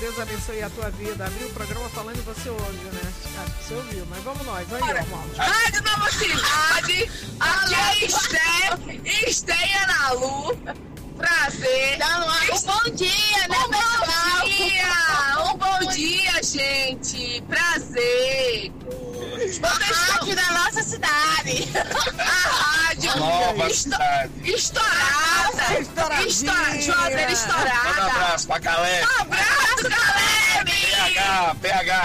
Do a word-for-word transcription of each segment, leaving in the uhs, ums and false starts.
Deus abençoe a tua vida. Abriu o programa falando e você ouve, né? Acho que você ouviu, mas vamos nós. Vai aí, Romualdo. Rádio Nova Cidade, aqui é Esté, Esté na Lu. Prazer. Um bom dia, né, Um bom dia. Um bom dia, gente. Prazer. A rádio da nossa cidade. A rádio Nova esto- cidade. Estourada. Estouradinha. Estourada. Juazeiro estourada. Manda um abraço pra Caleb. Um abraço, Caleb. P H, P H.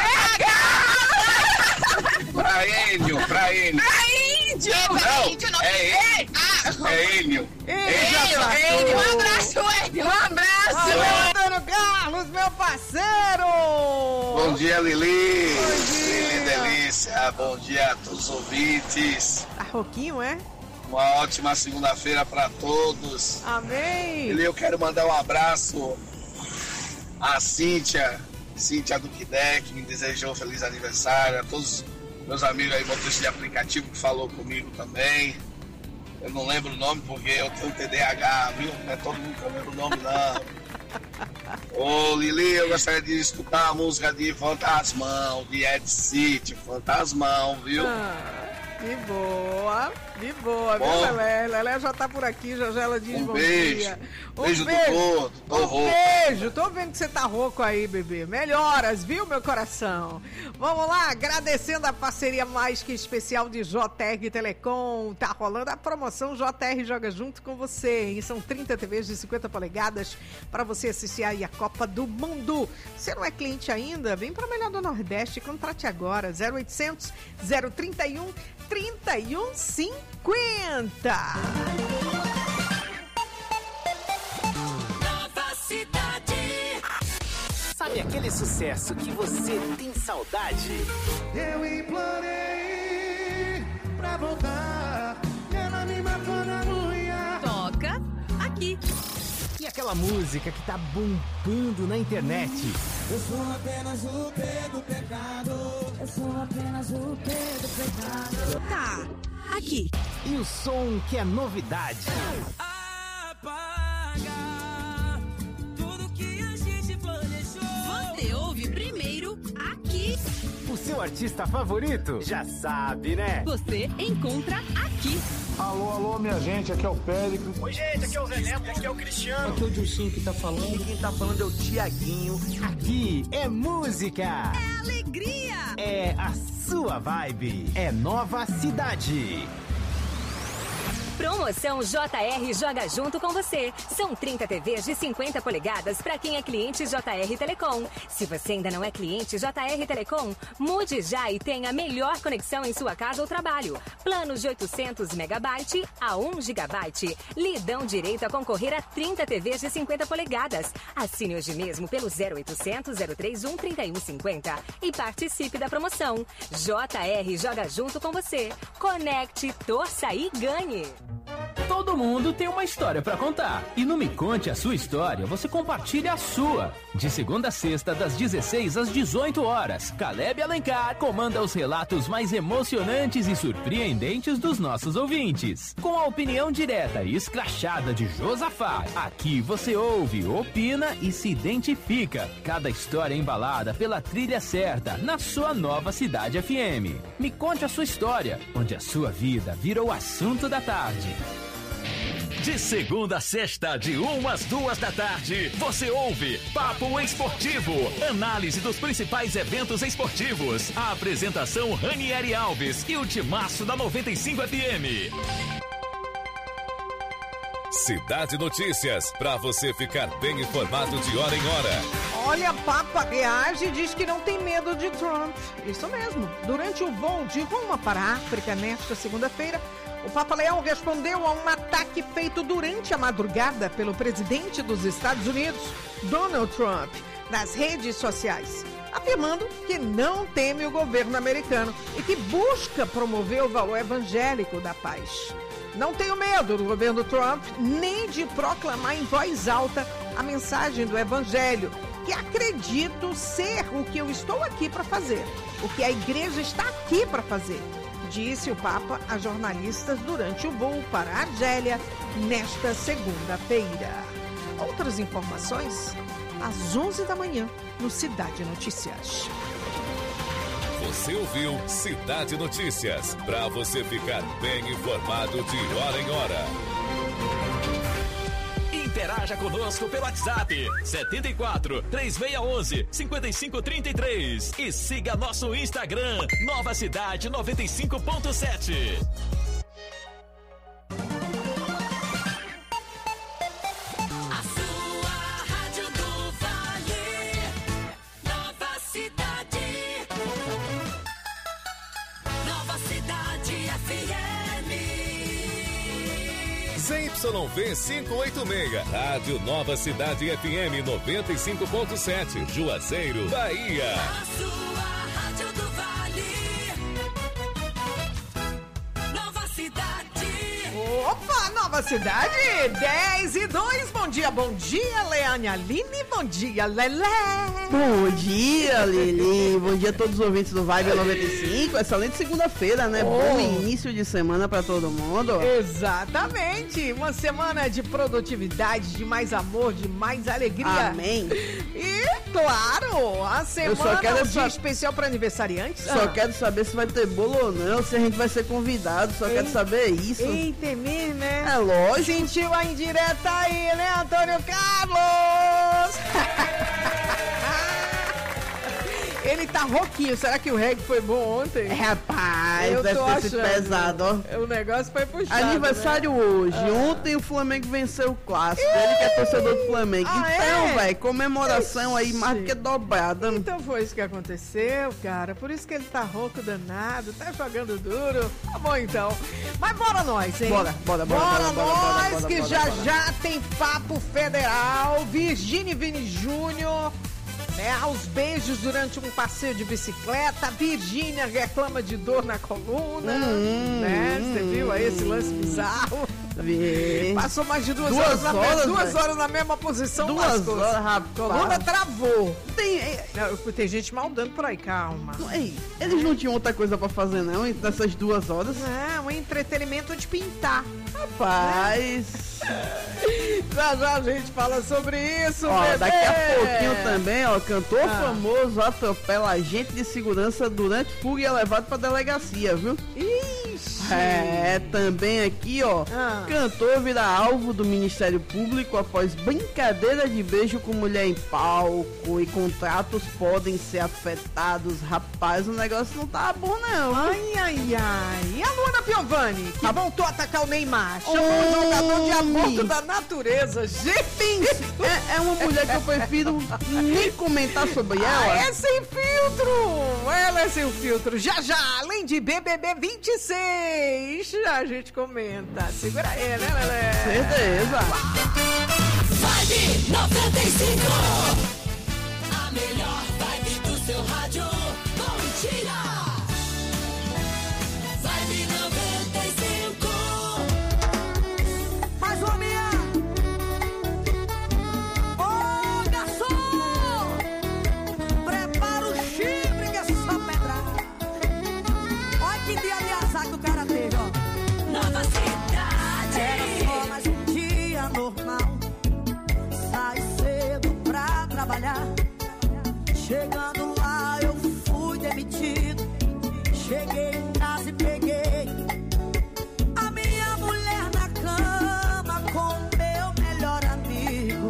Pra Enio, pra Enio. Pra índio. Não, índio, não. é Enio. É Enio. Ei, já Enio, sacou. Enio. Um abraço, Enio. Um abraço. Alô, Antônio Carlos, meu parceiro! Bom dia, Lili. Bom dia. Lili Delícia. Bom dia a todos os ouvintes. Tá rouquinho, é? Uma ótima segunda-feira pra todos. Amém! Lili, eu quero mandar um abraço à Cíntia, Cíntia do Quidé, que me desejou um feliz aniversário. A todos meus amigos aí, motoristas de aplicativo, que falou comigo também. Eu não lembro o nome porque eu tenho T D A H, viu? Não é todo mundo que eu lembro o nome, não. Ô, Lili, eu gostaria de escutar a música de Fantasmão, de Ed City, Fantasmão, viu? Ah, de boa, de boa, Bom. viu, Lelé? Lelé já tá por aqui, já já ela diz Um bom beijo. dia. Um Beijo do beijo. gordo, tô um rouco. beijo, tô vendo que você tá rouco aí, bebê. Melhoras, viu, meu coração? Vamos lá, agradecendo a parceria mais que especial de J R Telecom. Tá rolando a promoção J R Joga Junto com você. E são trinta T Vs de cinquenta polegadas para você assistir aí a Copa do Mundo. Você não é cliente ainda? Vem para Melhor do Nordeste e contrate agora. zero oitocentos, zero trinta e um, trinta e um cinquenta. Cidade. Sabe aquele sucesso que você tem saudade? Eu implorei pra voltar, ela me matou na unha. Toca aqui. E aquela música que tá bombando na internet? Eu sou apenas o P do pecado. Eu sou apenas o P do pecado. Tá aqui. E o som que é novidade? Apagar tudo que a gente planejou. Você ouve primeiro aqui. O seu artista favorito? Já sabe, né? Você encontra aqui. Alô, alô, minha gente, aqui é o Péricles. Oi, gente, aqui é o Zé Neto, aqui é o Cristiano. Aqui é o Dilcinho que tá falando. Quem tá falando é o Tiaguinho. Aqui é música. É alegria. É a sua vibe. É Nova Cidade. Promoção J R Joga Junto com você. São trinta T Vs de cinquenta polegadas para quem é cliente J R Telecom. Se você ainda não é cliente J R Telecom, mude já e tenha a melhor conexão em sua casa ou trabalho. Planos de oitocentos megabytes a um gigabyte. Lhe dão direito a concorrer a trinta T Vs de cinquenta polegadas. Assine hoje mesmo pelo zero oitocentos, zero trinta e um, trinta e um cinquenta e participe da promoção. J R Joga Junto com você. Conecte, torça e ganhe. Todo mundo tem uma história pra contar. E no Me Conte a Sua História, você compartilha a sua. De segunda a sexta, das dezesseis às dezoito horas, Caleb Alencar comanda os relatos mais emocionantes e surpreendentes dos nossos ouvintes. Com a opinião direta e escrachada de Josafat, aqui você ouve, opina e se identifica. Cada história embalada pela trilha certa, na sua Nova Cidade F M. Me Conte a Sua História, onde a sua vida vira o assunto da tarde. De segunda a sexta, de uma às duas da tarde, você ouve Papo Esportivo, análise dos principais eventos esportivos. A apresentação Ranieri Alves e o timaço da noventa e cinco F M. Cidade Notícias, para você ficar bem informado de hora em hora. Olha, Papa reage e diz que não tem medo de Trump. Isso mesmo. Durante o voo de Roma para a África nesta segunda-feira, o Papa Leão respondeu a um ataque feito durante a madrugada pelo presidente dos Estados Unidos, Donald Trump, nas redes sociais, afirmando que não teme o governo americano e que busca promover o valor evangélico da paz. Não tenho medo do governo Trump, nem de proclamar em voz alta a mensagem do evangelho, que acredito ser o que eu estou aqui para fazer, o que a igreja está aqui para fazer, disse o Papa a jornalistas durante o voo para Argélia nesta segunda-feira. Outras informações? às onze da manhã, no Cidade Notícias. Você ouviu Cidade Notícias, para você ficar bem informado de hora em hora. Interaja conosco pelo WhatsApp setenta e quatro, três seis um um, cinco cinco três três e siga nosso Instagram Nova Cidade noventa e cinco ponto sete. A sua rádio do Vale, Nova Cidade, Nova Cidade F M. Z Y V quinhentos e oitenta e seis, Rádio Nova Cidade F M noventa e cinco ponto sete, Juazeiro, Bahia. A sua rádio do Vale, Nova Cidade. Opa, Nova Cidade, dez e dois, bom dia, bom dia, Leane Aline, bom dia, Lelé. Bom dia, Lili, bom dia a todos os ouvintes do Vibe noventa e cinco, excelente segunda-feira, né? Oh. Bom início de semana pra todo mundo. Exatamente, uma semana de produtividade, de mais amor, de mais alegria. Amém. E, claro, a semana só quero é um dia sa- especial para aniversariantes. Só Ah. quero saber se vai ter bolo ou não, se a gente vai ser convidado, só quero saber isso. Eita, é mesmo, né? É lógico. Sentiu a indireta aí, né, Antônio Carlos? Ele tá rouquinho. Será que o reggae foi bom ontem? Rapaz, Eu deve tô ter sido achando. pesado, ó. O negócio foi puxado, Aniversário né? hoje. Ah. Ontem o Flamengo venceu o clássico. Ele que é torcedor do Flamengo. Ah, então, é? velho, comemoração aí mais do que dobrada. Então foi isso que aconteceu, cara. Por isso que ele tá rouco danado, tá jogando duro. Tá bom, então. Mas bora nós, hein? Bora, bora, bora, Bora, bora, bora, nós, bora, que bora, já bora. já tem papo federal. Virgínia e Vini Júnior, né, aos beijos durante um passeio de bicicleta. Virgínia reclama de dor na coluna, Hum, né? Você hum, viu aí esse lance bizarro? Vi. Passou mais de duas, Duas horas, na, horas, me- duas velho. horas na mesma posição. Duas lascou-se. horas, rapaz. Coluna travou. Tem, é, Não, tem gente maldando por aí, calma. ei, eles não tinham outra coisa pra fazer, não, nessas duas horas? É, um entretenimento de pintar. Rapaz. Já já a gente fala sobre isso, Ó, bebê. daqui a pouquinho também, ó, cantor Ah. famoso atropela agente de segurança durante fuga e é levado pra delegacia, viu? Ixi. É, também aqui, ó, Ah. cantor vira alvo do Ministério Público após brincadeira de beijo com mulher em palco e contratos podem ser afetados. Rapaz, o negócio não tá bom, não. Ai, ai, ai. E a Luana Piovani, que voltou a atacar o Neymar. Chamou o Homem. jogador de aborto da natureza. Gente, É, é uma mulher que eu prefiro nem comentar sobre ela. ah, é sem filtro. Ela é sem filtro. Já, já, além de B B B vinte e seis. Já a gente comenta. Segura aí, né, Lelé? Certeza. Vibe noventa e cinco. A melhor vibe do seu rádio. Bom dia. Vibe noventa e cinco. Mais uma minha. Ô, garçom! Prepara o chifre que é só pedrada. Olha que dia de azar que o cara teve, ó. Nova Cidade. Era só mais um dia normal. Sai cedo pra trabalhar. Chegando lá eu fui demitido. Cheguei em casa e peguei a minha mulher na cama com meu melhor amigo.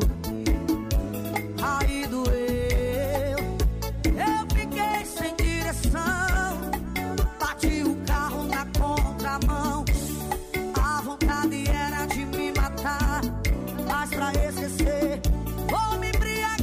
Aí doeu, eu fiquei sem direção. Bati o carro na contramão. A vontade era de me matar, mas pra esquecer vou me embriagar.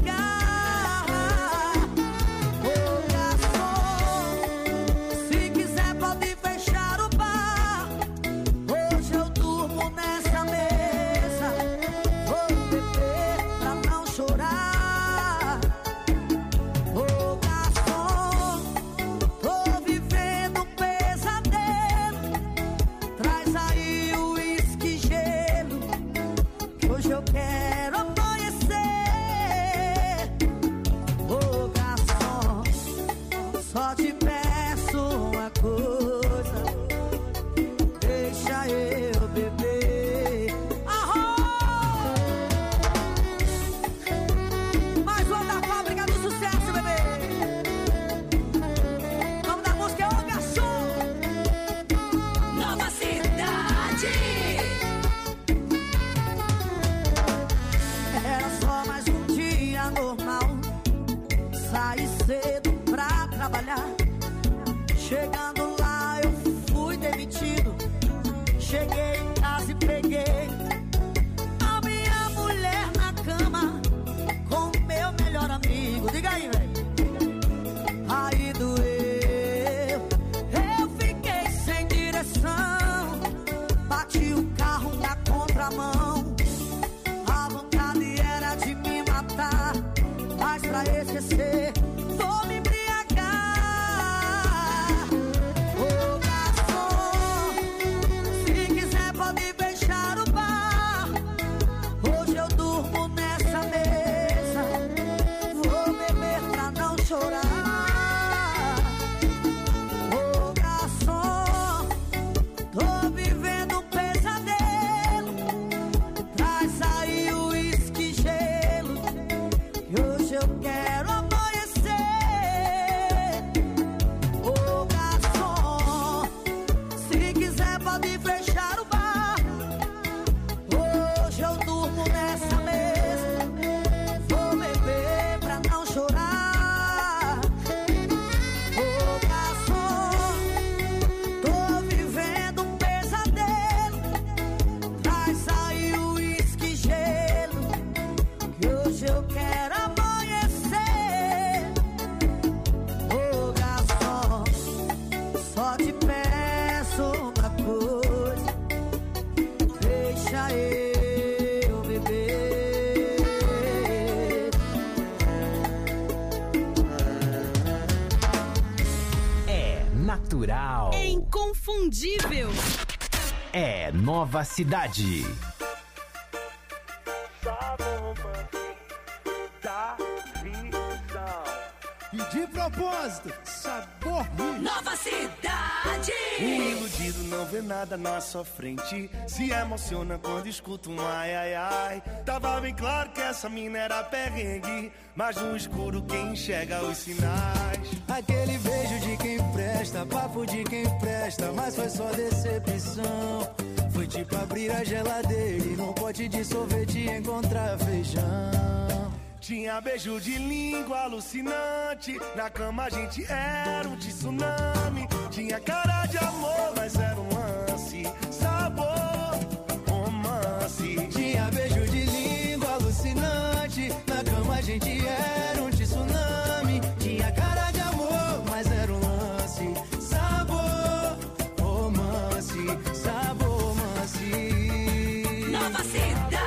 Ô garçom, se quiser pode fechar o bar. Hoje eu durmo nessa mesa. Vou beber pra não chorar. Ô garçom, tô vivendo um pesadelo. Traz aí o uísque e gelo, que hoje eu quero amanhecer. Ô garçom, só te peço uma coisa, deixa eu beber. Arroz! Mais trabalhar. Chegando lá eu fui demitido. Cheguei em casa e peguei a minha mulher na cama com meu melhor amigo. Diga aí, velho. Aí doeu, eu fiquei sem direção. Bati o carro na contramão. A vontade era de me matar, mas pra esquecer vou me embriagar. Ô garçom, se quiser pode fechar o bar. Hoje eu durmo nessa mesa. Vou beber pra não chorar. Ô garçom, tô vivendo um pesadelo. Traz aí o uísque e gelo, que hoje eu quero amanhecer. Ô garçom, se quiser pode fechar o bar. Hoje eu durmo nessa mesa. Vou beber pra não chorar. Ô garçom, tô vivendo um pesadelo. Traz aí o uísque e gelo, que hoje eu quero amanhecer. Ô garçom, só te peço uma coisa, deixa eu beber. É natural. É inconfundível. É Nova Cidade. E de propósito, sabor ruim. Nova Cidade. O iludido não vê nada na sua frente, se emociona quando escuta um ai ai ai. Tava bem claro que essa mina era perrengue, mas no escuro quem enxerga os sinais. Aquele beijo de quem presta, papo de quem presta, mas foi só decepção. Foi tipo abrir a geladeira e num pote de sorvete encontrar feijão. Tinha beijo de língua alucinante, na cama a gente era um tsunami. Tinha cara de amor, mas era um lance, sabor, romance. Tinha beijo de língua alucinante, na cama a gente era um tsunami. Tinha cara de amor, mas era um lance, sabor, romance, sabor, romance. Nova Cidade.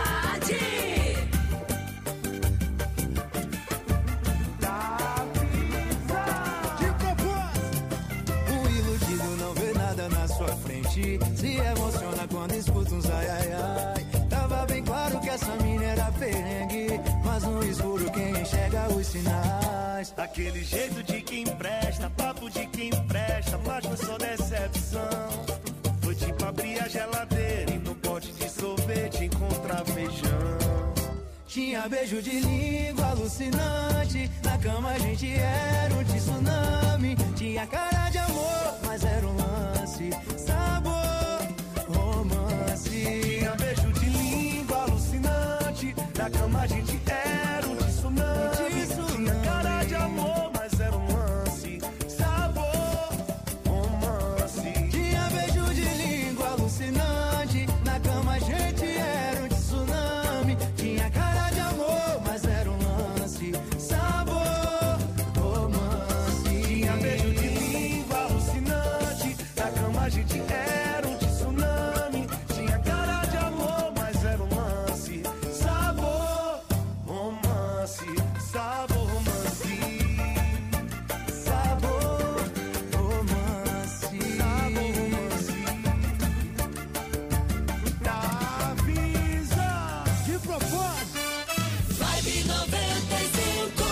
Se emociona quando escuta uns ai ai ai. Tava bem claro que essa mina era perrengue, mas no escuro quem enxerga os sinais. Aquele jeito de quem presta, papo de quem presta, mas foi só decepção. Foi tipo abrir a geladeira e no pote de sorvete encontrar feijão. Tinha beijo de língua alucinante, na cama a gente era um tsunami. Tinha cara de amor, mas era um lance, sabor, romance. Tinha beijo de língua alucinante, na cama a gente era um tsunami. Tinha cara de amor, mas era um lance, sabor, romance. Tinha beijo de língua alucinante, na cama a gente era um tsunami. Tinha cara de amor, mas era um lance, sabor, romance. Tinha beijo de língua alucinante, na cama a gente era um tsunami. Tinha cara de amor, mas era um lance, sabor, romance, sabor, romance. Sabor, romance, sabor, romance. Avisa de propósito. Vibe noventa e cinco.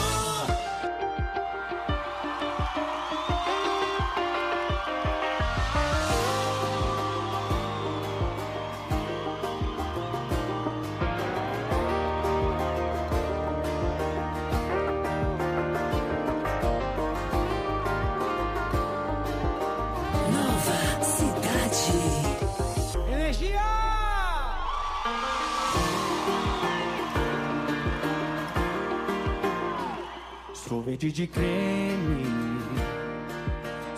Nova Cidade. Energia! sorvete de creme,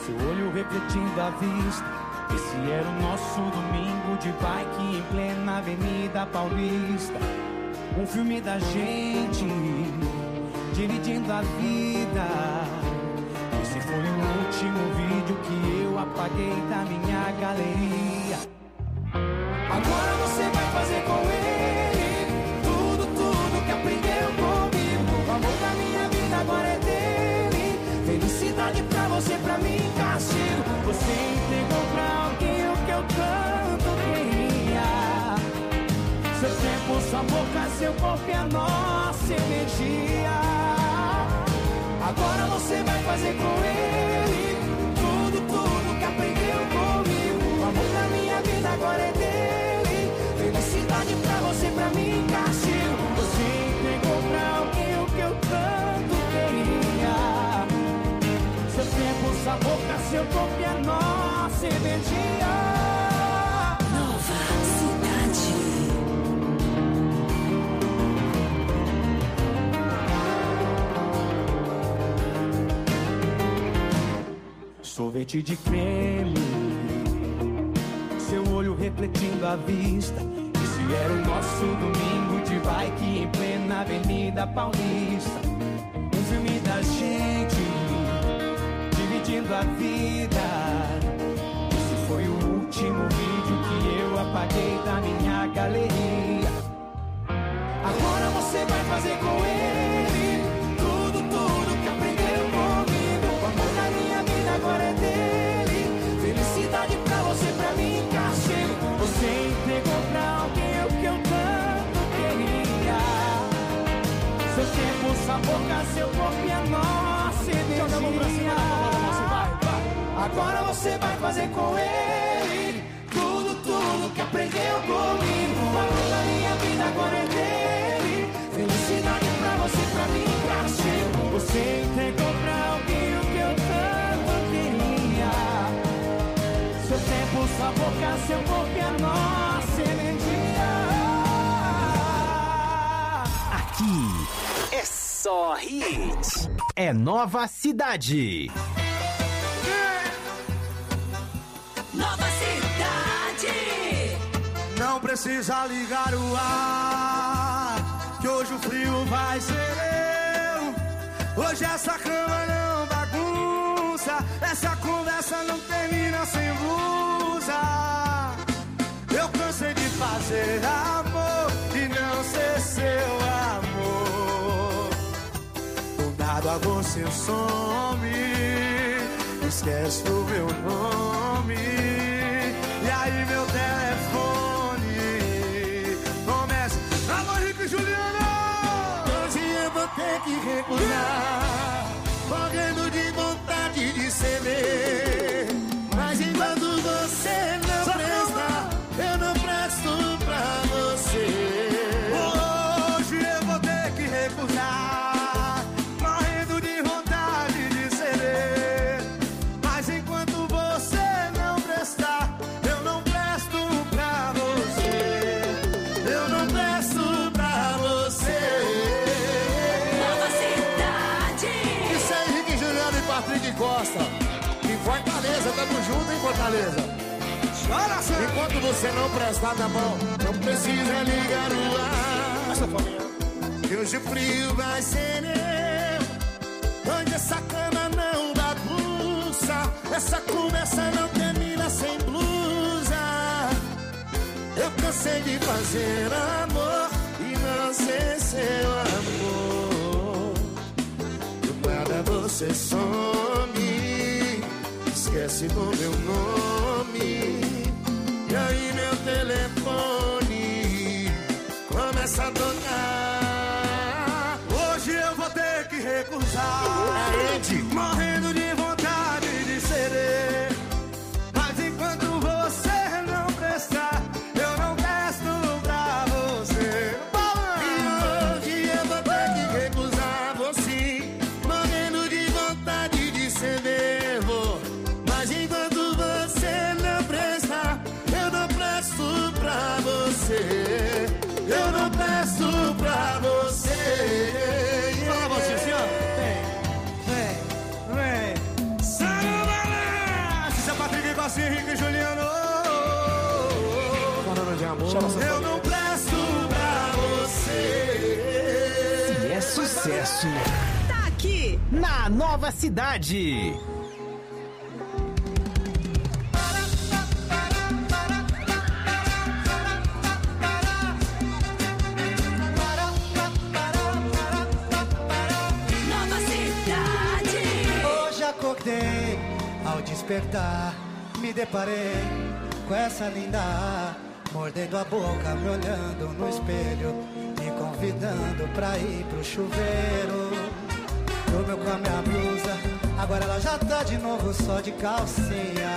seu olho refletindo a vista. Esse era o nosso domingo de bike em plena Avenida Paulista. Um filme da gente dividindo a vida. Esse foi o último vídeo que eu apaguei da minha galeria. Agora você vai fazer com ele tudo, tudo que aprendeu comigo. O amor da minha vida agora é dele. Felicidade pra você, pra mim, castigo. Você entregou pra alguém o que eu tanto queria. Seu tempo, sua boca, seu corpo e a nossa energia. Agora você vai fazer com ele tudo, tudo que aprendeu comigo. O amor da minha vida agora é dele. Felicidade pra você, pra mim, castigo. Você entregou pra alguém o que eu tanto queria. Seu tempo, sua boca, seu corpo e a nossa energia. Nova Cidade. Sorvete de creme, seu olho refletindo a vista. Esse era o nosso domingo de bike em plena Avenida Paulista. Um filme da gente dividindo a vida. Esse foi o último vídeo que eu apaguei da minha galeria. Agora você vai fazer com ele tudo, tudo que aprendeu comigo. O amor da minha vida agora é dele. Felicidade pra você, pra mim, castigo. Você entregou pra alguém o que eu tanto queria. Seu tempo, sua boca, seu corpo e a nossa energia. Agora você vai fazer com ele tudo, tudo que aprendeu comigo. O amor da minha vida agora é dele. Felicidade pra você, pra mim, castigo. Você entregou pra alguém o que eu tanto queria. Seu tempo, sua boca, seu corpo e a nossa energia. Aqui é só hit. É Nova Cidade. Nova Cidade. Não precisa ligar o ar, que hoje o frio vai ser eu. Hoje essa cama não bagunça, essa conversa não termina sem blusa. Eu cansei de fazer amor e não ser seu amor. Do dado a você some, esquece o meu nome. E aí meu telefone começa: alô, Rico e Juliana. Hoje eu vou ter que recusar, morrendo de vontade de ceder. Mas enquanto você não presta, eu não presto pra você. Hoje eu vou ter que recusar, morrendo de vontade de ceder. Mas enquanto você não prestar, eu não presto pra você. Eu não presto pra você. Nova Cidade. Isso aí, Henrique Juliano e Patrick Costa. Em Fortaleza, tamo junto em Fortaleza. Enquanto você não prestar, tá bom, não precisa ligar o ar. Que hoje o frio vai ser eu. Onde essa cama não bagunça, essa conversa não termina sem blusa. Eu cansei de fazer amor e não ser seu amor. Do nada você some, esquece do meu nome. E aí meu telefone começa a tocar. Hoje eu vou ter que recusar, morrendo de vontade de ceder. Mas enquanto você não prestar, eu não presto pra você. E hoje eu vou ter que recusar você, morrendo de vontade de ceder. Mas enquanto você não prestar, eu não presto pra você. Eu não presto pra você. Fala você, senhor. Vem, vem. Eu não presto pra você. Se é sucesso, Tá aqui na Nova Cidade. Nova Cidade. Hoje acordei, ao despertar, me deparei com essa linda, mordendo a boca, me olhando no espelho, me convidando pra ir pro chuveiro. Dormiu com a minha blusa, agora ela já tá de novo só de calcinha.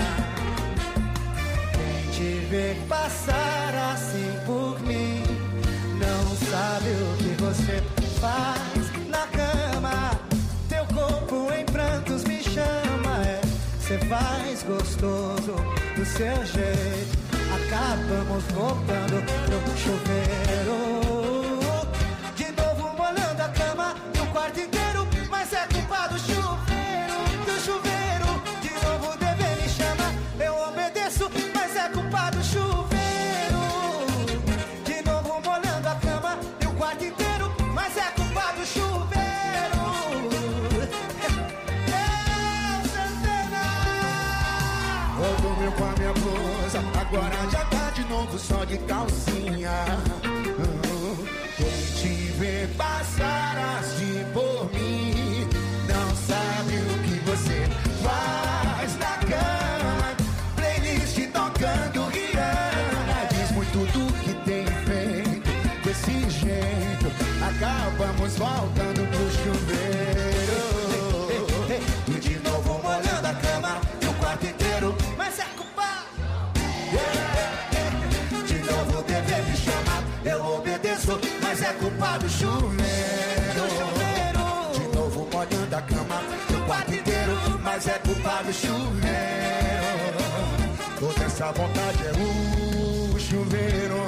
Quem te vê passar assim por mim, não sabe o que você faz na cama. Teu corpo em prantos me chama, é. Cê faz gostoso do seu jeito. Acabamos voltando pro chuveiro. De novo molhando a cama e o quarto inteiro, mas é culpa do chuveiro, do chuveiro. De novo dever me chama, eu obedeço, mas é culpa do chuveiro. De novo molhando a cama e o quarto inteiro, mas é culpa do chuveiro. Eu dormi com a minha blusa, agora já tá de novo só de calcinha. Quem te vê passar assim por mim, não sabe o que você faz na cama. Playlist tocando Rihanna, diz muito do que tem feito. Desse jeito, acabamos voltando pro chuveiro. E de novo molhando a cama e o quarto inteiro, mas é culpa. De novo dever me chamar, eu obedeço, mas é culpa do chuveiro. De novo molhando a cama e o quarto inteiro, mas é culpa do chuveiro. Toda essa vontade é o chuveiro.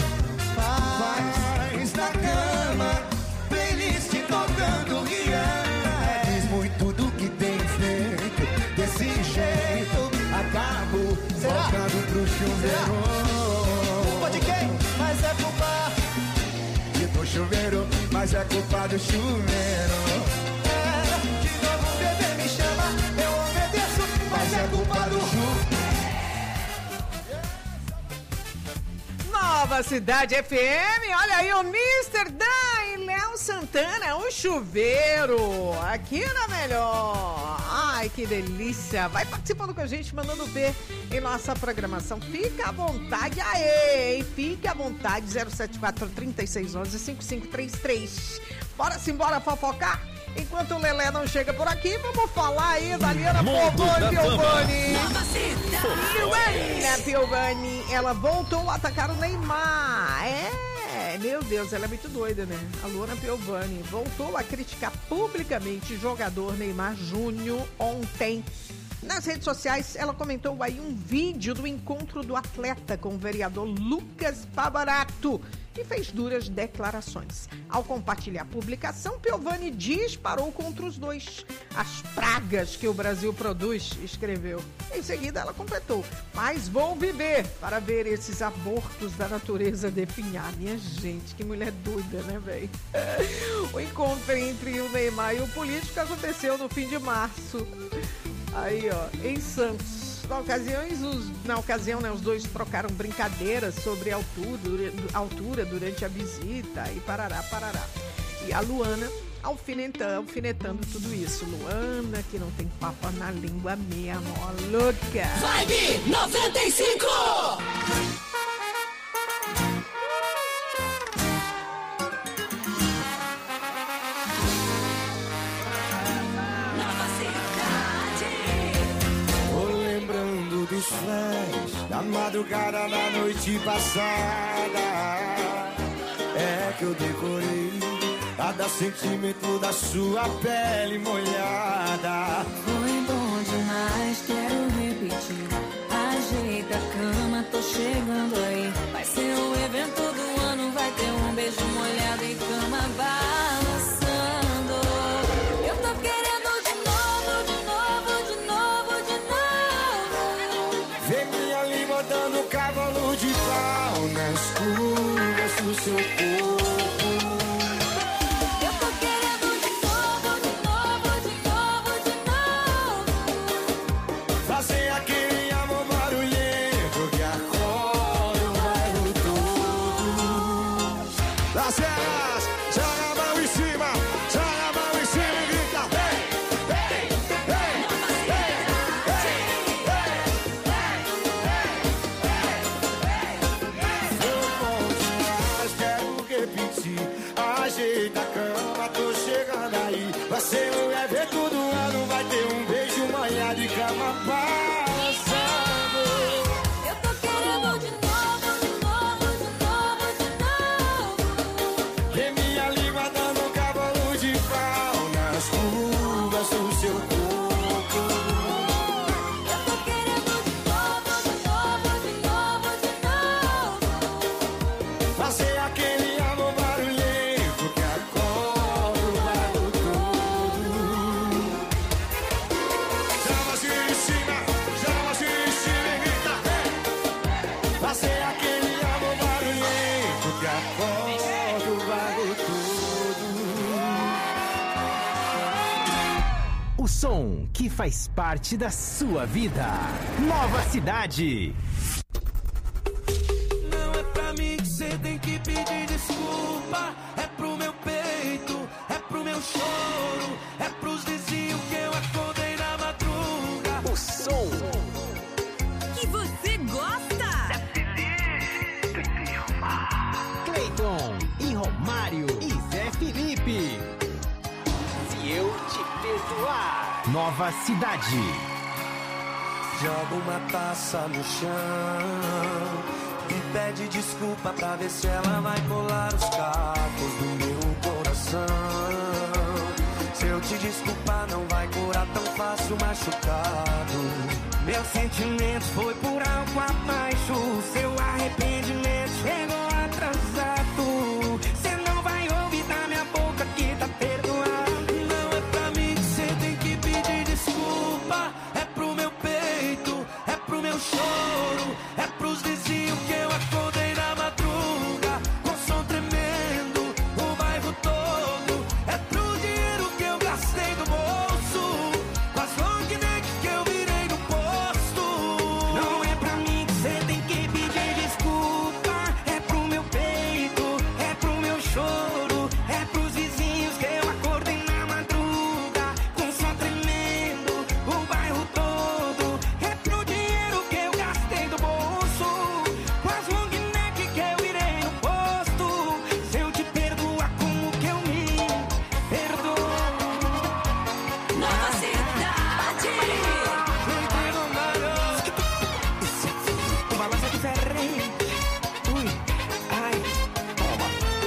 Faz na cama, playlist tocando Rihanna, diz muito do que tem feito. Desse jeito, acabo voltando pro chuveiro. Culpa de quem? Mas é culpa e do chuveiro, mas é culpa do chuveiro. É, de novo o bebê me chama, eu obedeço, mas é culpa do chuveiro. Nova Cidade F M, olha aí o mister Dan e Léo Santana, o chuveiro, aqui na Melhor. Ai, que delícia. Vai participando com a gente, mandando ver em nossa programação. Fica à vontade, aê, hein? Fica à vontade, zero sete quatro, três seis um um, cinco cinco três três. Bora simbora fofocar? Enquanto o Lelé não chega por aqui, vamos falar aí da Liana Piovani. Liana Piovani, ela voltou a atacar o Neymar. É, meu Deus, ela é muito doida, né? A Luana Piovani voltou a criticar publicamente o jogador Neymar Júnior ontem. Nas redes sociais, ela comentou aí um vídeo do encontro do atleta com o vereador Lucas Pavarato e fez duras declarações. Ao compartilhar a publicação, Piovani disparou contra os dois. As pragas que o Brasil produz, escreveu. Em seguida, ela completou: mas vou viver para ver esses abortos da natureza definhar. Minha gente, que mulher doida, né, velho? O encontro entre o Neymar e o político aconteceu no fim de março. Aí, ó, em Santos. Na ocasião, os, na ocasião né, os dois trocaram brincadeiras sobre a altura, altura durante a visita e parará, parará. E a Luana alfinetando, alfinetando tudo isso. Luana, que não tem papo na língua mesmo, ó, louca. Vibe noventa e cinco! Dos flash da madrugada da noite passada, é que eu decorei cada sentimento da sua pele molhada. Foi bom demais, quero repetir. Ajeita a cama, tô chegando aí. Vai ser o evento do ano, vai ter um beijo molhado e cama balançando. Eu tô querendo de novo, de novo, de novo, de novo. Vem minha língua dando cavalo de pau na escuridão. seu corpo. Eu tô querendo de novo, de novo, de novo, de novo. Fazer aquele amor barulhento que acorda o bairro todo. Las eras, joga a mão em cima, joga a mão em cima e grita. Hey, hey, hey, hey, hey, hey, hey. Eu bom demais, quero repetir. Ajeita a cama, tô chegando aí. Vai ser um evento do ano, vai ter um beijo, manhã de cama passando. Eu tô querendo de novo, de novo, de novo, de novo. Vê minha língua dando um cavalo de pau nas curvas do seu corpo. Eu tô querendo de novo, de novo, de novo, de novo. Fazer aquele amor barulhento que acorda o bairro todo. Chama assim em cima, chama assim em cima e grita. Hey! Fazer aquele amor barulhento que acorda o bairro todo. O som que faz parte da sua vida. Nova Cidade. Não é pra mim que cê tem que pedir desculpa. É pro meu peito, é pro meu choro. É pros vizinhos que eu acordei na madruga. O som Que você gosta. Cleiton e Romário e Zé Felipe. Se eu te perdoar. Nova Cidade. Joga uma taça no chão e pede desculpa pra ver se ela vai colar os cacos do meu coração. Se eu te desculpar não vai curar tão fácil machucado. Meu sentimento foi por algo abaixo. Seu arrependimento chegou atrasado. Cê não vai ouvir da minha boca que tá perdoado. Não é pra mim que cê tem que pedir desculpa. É pro meu peito, é pro meu choro. É pros vizinhos que eu acordei na madruga com som tremendo, o bairro todo. É pro dinheiro que eu gastei do bolso, com as long neck que eu virei no posto. Não é pra mim que cê tem que pedir desculpa. É pro meu peito, é pro meu choro. É pros vizinhos que eu acordei na madruga com som tremendo, o bairro todo. É pro dinheiro que eu gastei do bolso, com as long neck que eu virei no posto. Se eu te perdoar, como que eu me perdoo? Nova Cidade. O balanço é diferente. Ui, ai, toma.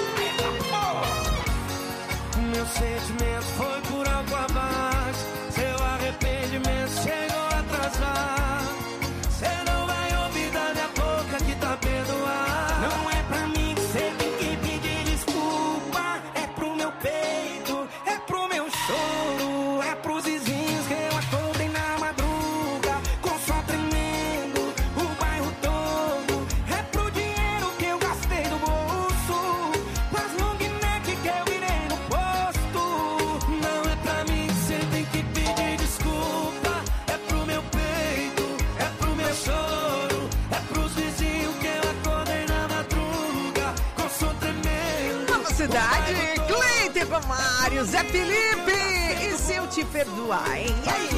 Meu sentimento foi por algo abaixo. Seu arrependimento chegou atrasado. Cê não vai ouvir da minha boca que tá perdoado. Não é pra mim que cê tem que pedir desculpa. É pro meu peito, é pro meu choro. É pros vizinhos que eu acordei na madruga com som tremendo, o bairro todo. É pro dinheiro que eu gastei do bolso, com as long neck que eu virei no posto. Não é pra mim que cê tem que pedir desculpa. É pro meu peito, é pro meu choro. É pros vizinhos que eu acordei na madruga com som tremendo. Nova Cidade, Cleiton e Romário, Zé Felipe. E se eu te perdoar, hein? E aí?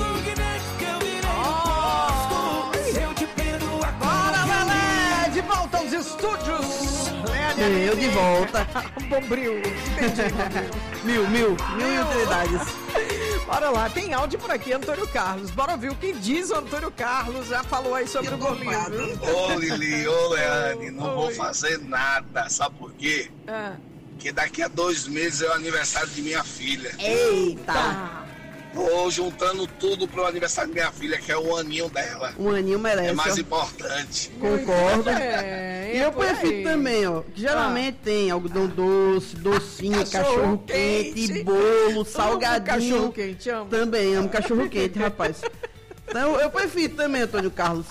Oh, Se eu te perdoar, bora, Lelé! De volta aos estúdios. Lelé, Eu de volta. Bombril. Entendi, Bombril. Mil, mil, mil e utilidades. Bora lá, tem áudio por aqui, Antônio Carlos. Bora ouvir o que diz o Antônio Carlos. Já falou aí sobre o gominho, viu? Ô Lili, ô Leane, não vou fazer nada, sabe por quê? Ah. Porque daqui a dois meses é o aniversário de minha filha. Eita! Tô juntando tudo pro aniversário de minha filha, que é o aninho dela. Um aninho merece. É mais ó. importante. Concordo. É, E é eu por aí. prefiro também, ó. Que geralmente tem algodão doce, docinho, Cachorro cachorro quente. quente, bolo, Amo salgadinho. cachorro quente, amo. Também amo cachorro quente, rapaz. Então eu prefiro também, Antônio Carlos.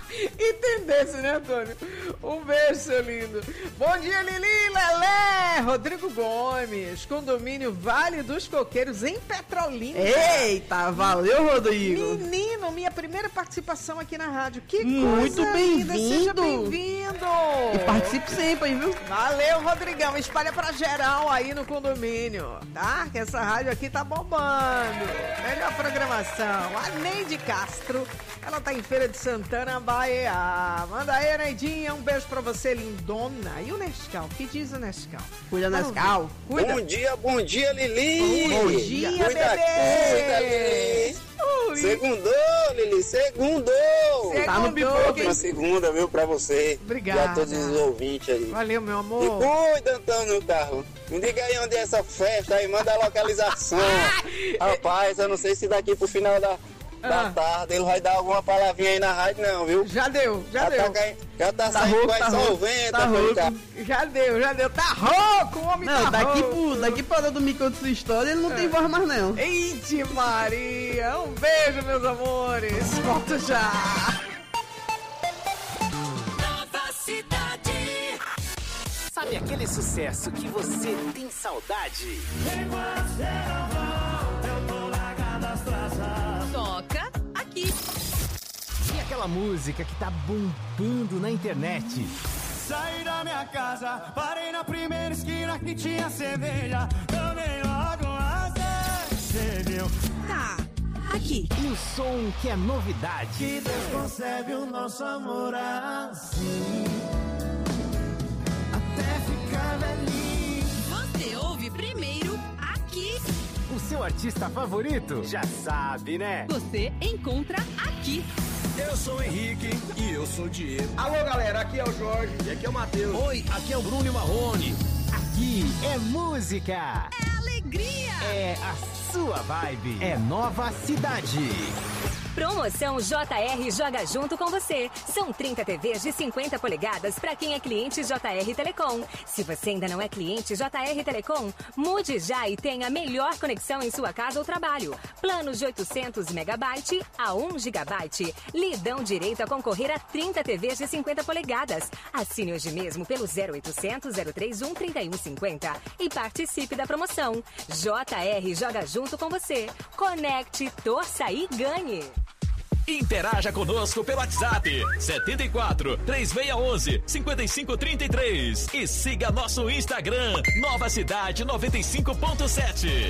Entendesse, né, Antônio? Um beijo, seu lindo. Bom dia, Lili, Lelé, Rodrigo Gomes, condomínio Vale dos Coqueiros, em Petrolina. Eita, valeu, Rodrigo. Menino, minha primeira participação aqui na rádio. Que Muito coisa linda. Seja bem-vindo. bem-vindo. E participe sempre, viu? Valeu, Rodrigão. Espalha pra geral aí no condomínio, tá? Que essa rádio aqui tá bombando. Melhor programação. A Neide Castro, ela tá em Feira de Santana, Bahia. Manda aí, Neidinha. Um beijo pra você, lindona. E o Nescau? Que diz o Nescau? Cuida, Nescau. Cuida. Bom dia, bom dia, Lili. Bom dia, cuida, bebê. Cuida, Lili. Ui. Segundou, Lili, segundou. Segundou. Tá no pipoco, Uma segunda, viu, pra você. Obrigada. E a todos os ouvintes aí. Valeu, meu E amor. cuida, Antônio, no carro. Me diga aí onde é essa festa aí, manda a localização. Rapaz, eu não sei se daqui pro final da, da Ah. tarde ele vai dar alguma palavrinha aí na rádio, não, viu? Já deu, já, Já deu. tá, cai- já tá, Tá saindo rouco, quase tá rouco, solvente, tá Antônio, rouco. tá? Já deu, já deu. Tá rouco, o homem Não, tá daqui, rouco. pro, daqui pra hora do Me Conta Sua História, ele não tem voz mais, não. Eite Maria, um beijo, meus amores. Volto já. Nova Cidade. Sabe aquele sucesso que você tem saudade? Toca aqui. E aquela música que tá bombando na internet? Saí da minha casa, parei na primeira esquina que tinha cerveja. Tomei logo uma cerveja. Tá, aqui. E o som que é novidade? Que Deus concebe o nosso amor assim, até ficar velhinho. Você ouve primeiro aqui. O seu artista favorito? Já sabe, né? Você encontra aqui. Eu sou o Henrique e eu sou o Diego. Alô, galera, aqui é o Jorge e aqui é o Matheus. Oi, aqui é o Bruno e Marrone. Aqui é música. É alegria. É a sua vibe. É Nova Cidade. Promoção J R Joga Junto com você. São trinta T Vs de cinquenta polegadas para quem é cliente J R Telecom. Se você ainda não é cliente J R Telecom, mude já e tenha a melhor conexão em sua casa ou trabalho. Planos de oitocentos megabytes a um gigabyte lhe dão direito a concorrer a trinta T Vs de cinquenta polegadas. Assine hoje mesmo pelo zero oitocentos, zero trinta e um, trinta e um cinquenta e participe da promoção. J R Joga Junto com você. Conecte, torça e ganhe. Interaja conosco pelo WhatsApp setenta e quatro, três seis um um, cinco cinco três três e siga nosso Instagram Nova Cidade noventa e cinco ponto sete.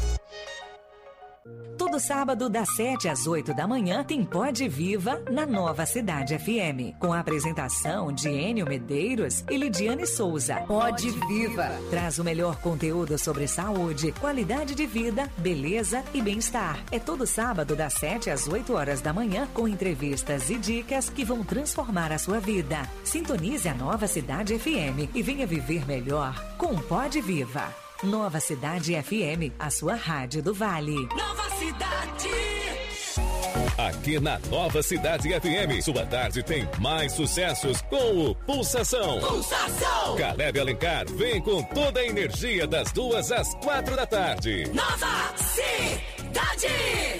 Todo sábado, das sete às oito da manhã, tem Pode Viva na Nova Cidade F M. Com a apresentação de Enio Medeiros e Lidiane Souza. Pode Viva traz o melhor conteúdo sobre saúde, qualidade de vida, beleza e bem-estar. É todo sábado, das sete às oito horas da manhã, com entrevistas e dicas que vão transformar a sua vida. Sintonize a Nova Cidade F M e venha viver melhor com Pode Viva. Nova Cidade F M, a sua rádio do Vale. Nova Cidade. Aqui na Nova Cidade F M, sua tarde tem mais sucessos com o Pulsação. Pulsação. Caleb Alencar vem com toda a energia das duas às quatro da tarde. Nova Cidade.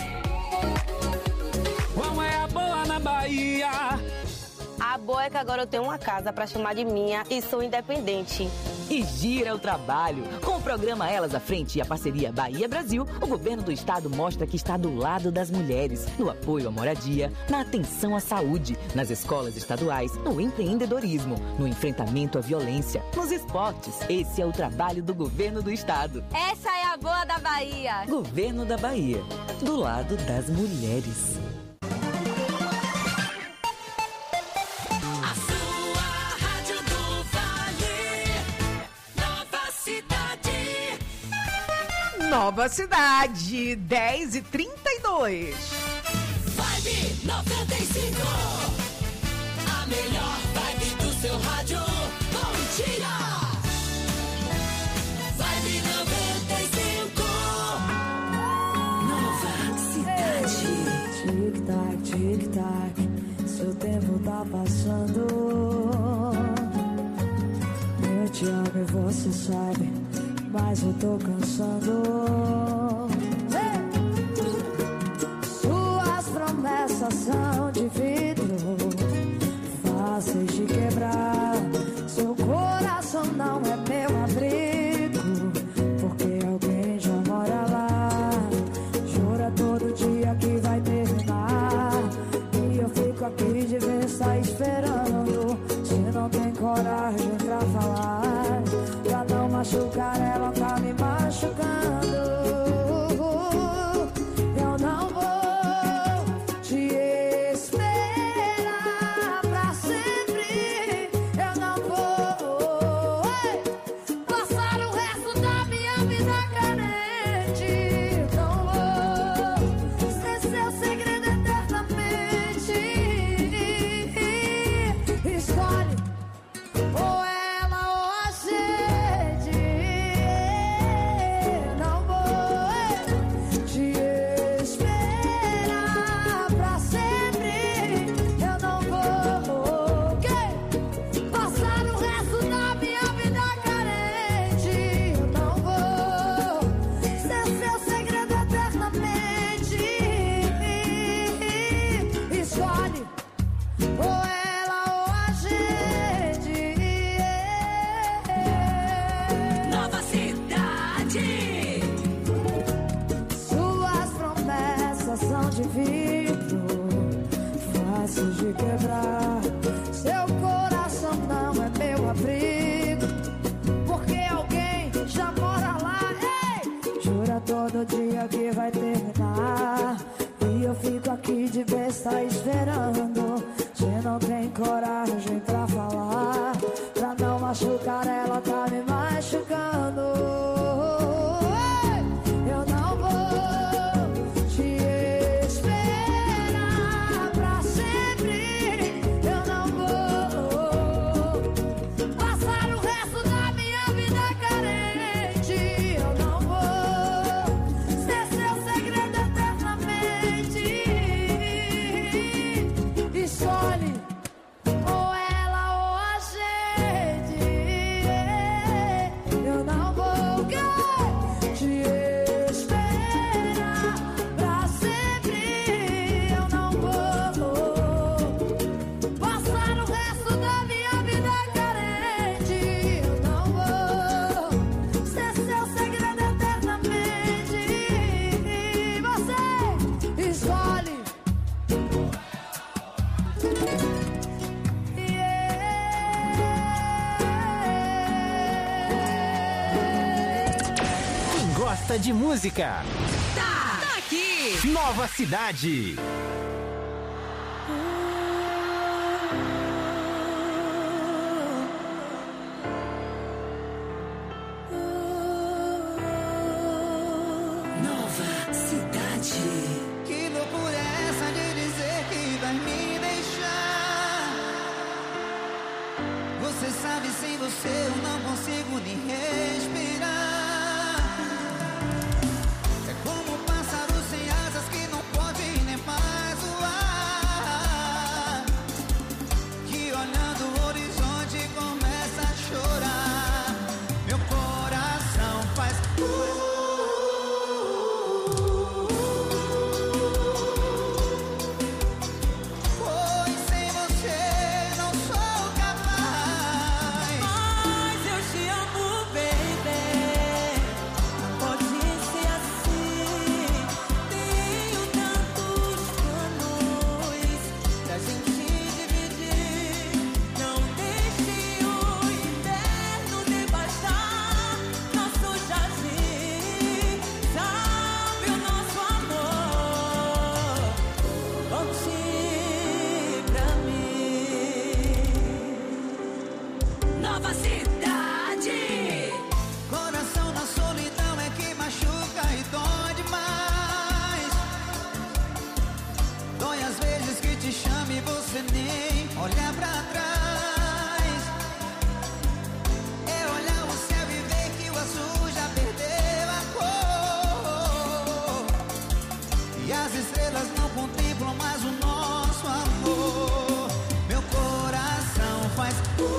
Qual é a boa na Bahia? A boa é que agora eu tenho uma casa pra chamar de minha e sou independente. E gira o trabalho. Com o programa Elas à Frente e a parceria Bahia Brasil, o governo do estado mostra que está do lado das mulheres, no apoio à moradia, na atenção à saúde, nas escolas estaduais, no empreendedorismo, no enfrentamento à violência, nos esportes. Esse é o trabalho do governo do estado. Essa é a boa da Bahia. Governo da Bahia, do lado das mulheres. Nova Cidade, dez e trinta e dois. Vibe noventa e cinco. A melhor vibe do seu rádio. Bom dia. Vibe noventa e cinco. Nova Cidade. Tic-tac, tic-tac, seu tempo tá passando. Eu te amo e você sabe, mas eu tô cansando. Suas promessas são de vidro, coração de vidro, fácil de quebrar. Seu coração não é meu abrigo, porque alguém já mora lá. Ei! Jura todo dia que vai terminar, e eu fico aqui de besta esperando. Você não tem coragem pra falar, pra não machucar ela, tá me machucando. Eu não vou te esperar pra sempre. Eu não vou passar o resto da minha vida carente. Eu não vou ser seu segredo eternamente. Escolhe ou ela ou a gente. Eu não vou te esperar pra sempre. Eu não vou passar o resto da minha vida carente. Eu não vou ser seu segredo eternamente. Você escolhe. Quem gosta de música, Tá, tá aqui. Nova Cidade. Nova Cidade. Que loucura é essa de dizer que vai me deixar? Você sabe, sem você eu não consigo nem respirar. É como um pássaro sem asas que não pode nem mais voar, que olhando o horizonte começa a chorar. Meu coração faz pois sem você não sou capaz. Mas eu te amo, baby. Pode ser assim. Tenho tantos planos pra gente dividir. Não deixe o inverno devastar nosso jardim. Sabe o nosso amor? Volte pra mim. Nova Cidade. Coração na solidão é que machuca e dói demais. Dói às vezes que te chama e você nem olha pra trás. É olhar o céu e ver que o azul já perdeu a cor, e as estrelas não contemplam mais o nosso amor. Meu coração faz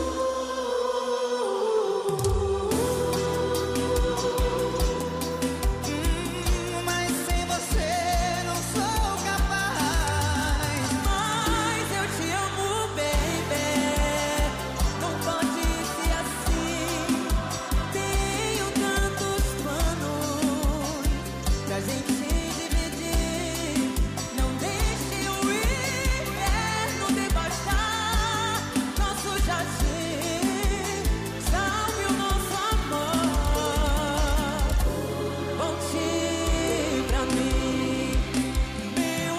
Hum, mas sem você não sou capaz. Mas eu te amo, baby. Não pode ser assim. Tenho tantos planos pra gente dividir. Não deixe o inverno devastar nosso jardim. Salve o nosso amor. Volte pra mim, meu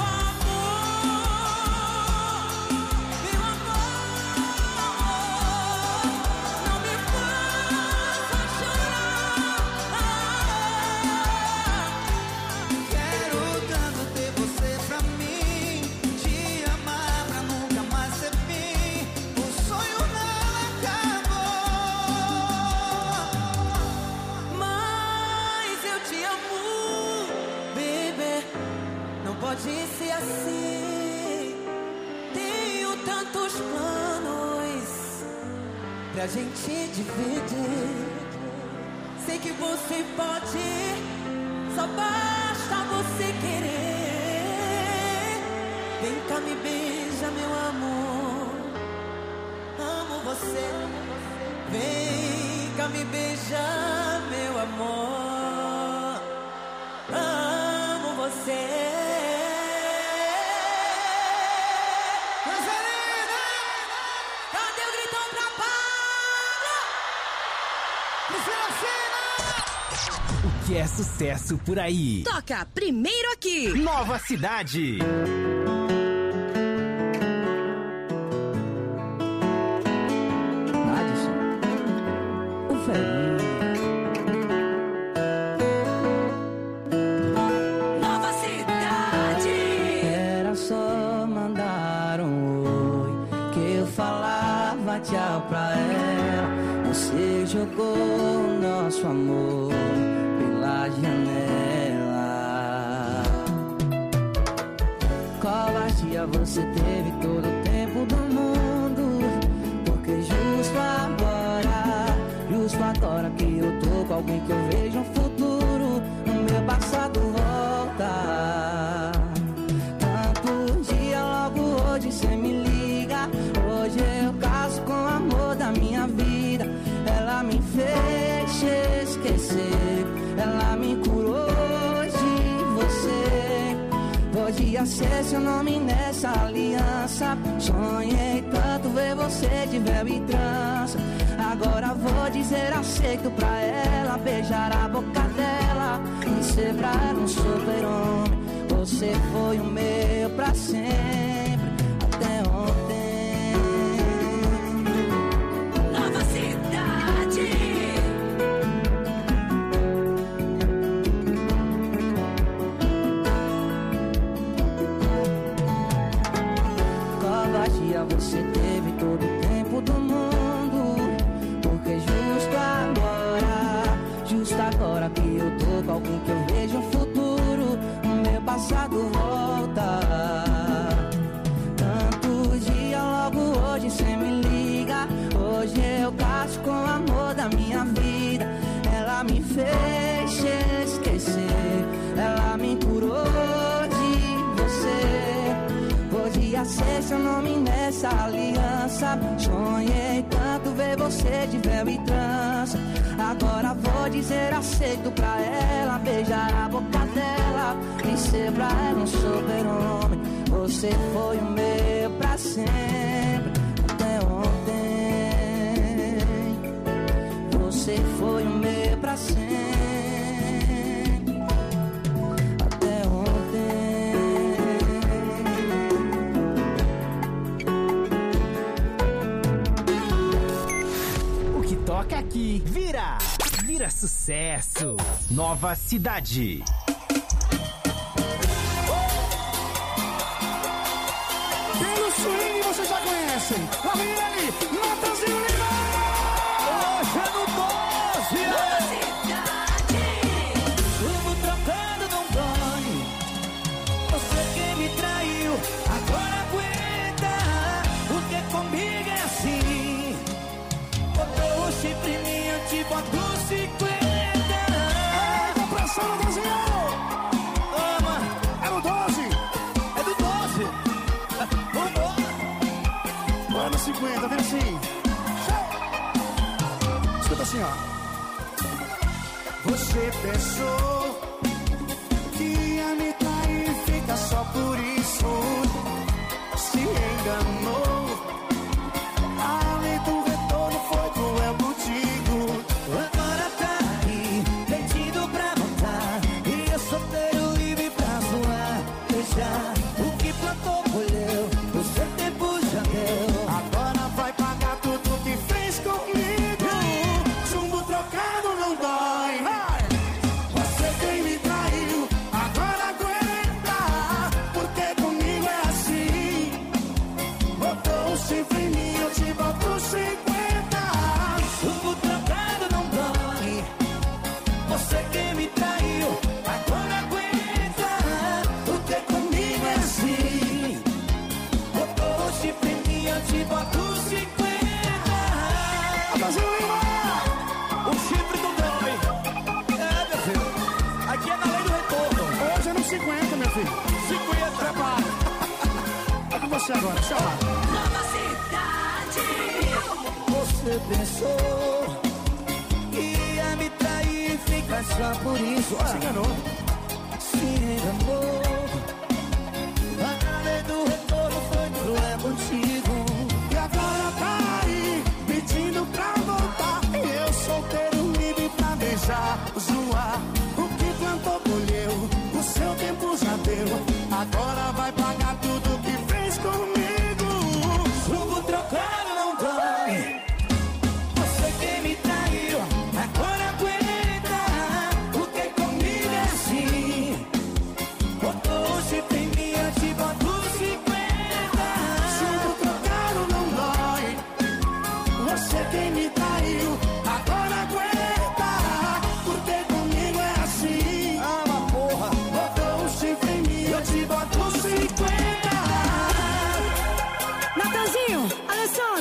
amor. Meu amor, não me faça chorar. Quero tanto ter você pra mim, te amar pra nunca mais ser fim. O sonho não acabou, mas eu te amo, baby. Não pode ser assim. Tenho tantos planos pra gente dividir. Sei que você pode, só basta você querer. Vem cá, me beija, meu amor. Amo você. Vem cá, me beija, meu amor. Amo você. que é sucesso por aí. Toca primeiro aqui. Nova Cidade. Madison, o velhinho. Nova Cidade. Era só mandar um oi que eu falava tchau pra ela. Você jogou o nosso amor pela janela. Covardia, você teve todo o tempo do mundo. Porque justo agora, justo agora que eu tô com alguém que eu vejo um futuro, o meu passado volta. Tanto dia, logo hoje cê me liga. Hoje eu caso com o amor da minha vida. Ela me fez esquecer, ela me curou de você. Podia ser seu nome nessa aliança. Sonhei tanto ver você de véu e trança. Agora vou dizer aceito pra ela, beijar a boca dela e ser pra ela um super-homem. Você foi o meu pra sempre, até ontem. Nova Cidade. Covardia, você teve todo o tempo do mundo. Porque justo agora, justo agora que eu tô com alguém que eu vejo um futuro, o meu passado volta. Tanto dia, logo hoje cê me liga. Hoje eu caso com o amor da minha vida. Ela me fez esquecer, ela me curou de você. Podia ser seu nome nessa aliança. Sonhei tanto ver você de véu e trança. Agora vou dizer aceito pra ela, beijar a boca dela e ser pra ela um super-homem. Você foi o meu pra sempre, até ontem. Você foi o meu pra sempre, até ontem. O que toca aqui vira, vira sucesso. Nova Cidade. Pelo swing vocês já conhecem. Lá vem ele, Natanzinho Lima. Hoje é no doze. Nova Cidade. Tudo trocando não dói. Você que me traiu, agora aguenta. Porque comigo é assim. Botou o chifre em mim, eu te boto cinquenta. Ei, com pressão, Natanzinho. Toma, É no doze. é do doze. Vambora. Vai no cinquenta, vem assim. Escuta assim, ó. Você pensou que ia me trair, fica só por isso. Se enganou. A lei do retorno foi cruel contigo. Agora tá aí, pedindo pra voltar. E eu solteiro livre pra zoar. Deixar o que plantou colheu, o seu tempo já deu. Agora vai pagar tudo que fez comigo. Chumbo trocado não dói. Você quem me traiu, agora aguenta. Porque comigo é assim. Botou um chifre em mim, eu te boto cinquenta. Chumbo trocado não dói. Você que me traiu, agora aguenta. Porque comigo é assim. Botou o chifre em mim, eu te boto cinquenta. Brasil Lima! O chifre do dói. É, meu filho. Aqui é na lei do retorno. Hoje é no cinquenta, meu filho. cinquenta. Prepara. É com você agora, tchau. Nova Cidade. Você pensou que ia me trair e ficar só por isso. Se enganou. Se enganou. A lei do retorno foi cruel contigo. E agora tá aí, pedindo pra voltar. E eu solteiro livre pra beijar, zoar. O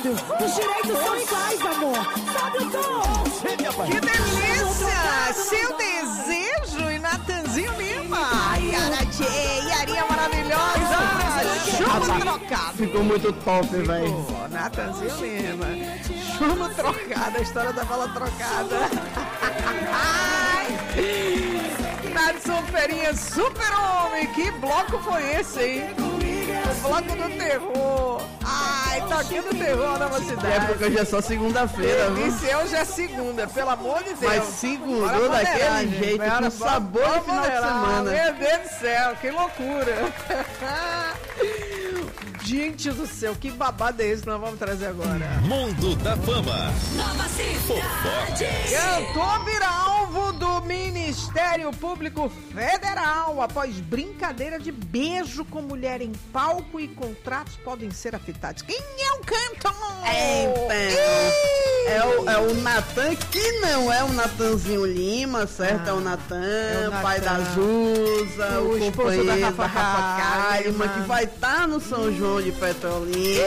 Rápido, os direitos são iguais, amor. Sabe o tom? Que delícia! Seu desejo e Natanzinho Lima. Yara J, Yarinha maravilhosa. Chumbo trocado. Ficou muito top, velho. Pô, Natanzinho Lima. Chumbo trocado, a história da bala trocada. Nadson Ferinha, super-homem. Que bloco foi esse, hein? O bloco do terror. Ai, toquinho do terror na cidade. É porque hoje é só segunda-feira, viu? Esse hoje é segunda, pelo amor de Deus. Mas segundou daquele jeito, com sabor no final de semana. Meu Deus do céu, que loucura. Gente do céu, que babado é esse que nós vamos trazer agora? Mundo da Fama. Nova Cidade. Cantor vira alvo do Ministério Público Federal após brincadeira de beijo com mulher em palco e contratos podem ser afetados. Quem é o cantor? É, é o, é o Natan, que não é o Natanzinho Lima, certo? Ah, é o Natan, é o pai da Azusa, o, o companheiro da Rafa, Rafa Kalimann, que vai estar tá no São João de Petrolina.